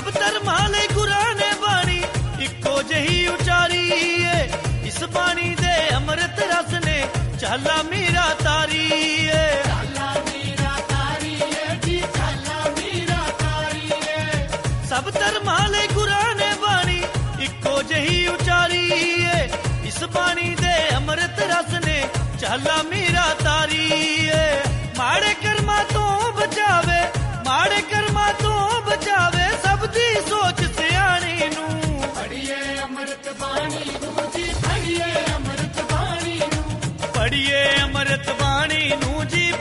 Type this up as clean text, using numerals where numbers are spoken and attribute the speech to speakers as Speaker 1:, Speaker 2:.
Speaker 1: सब धर्मां लई गुरां ने बाणी इक्को जही उचारी है। इस बाणी दे अमृत रस ने चाला मीरा तारी है। सब धर्मां लई गुरां ने बाणी इक्को जही उचारी है। इस बाणी दे अमृत रस ने चाला मीरा तारी है। माड़े कर्मा तो बचावे, माड़े कर्मा तो बचावे, सब दी सोच सियाणी नू।
Speaker 2: पढ़िए अमृत बाणी नू जी, पढ़िए अमृत बाणी नू,
Speaker 1: पढ़िए अमृत बाणी नू जी,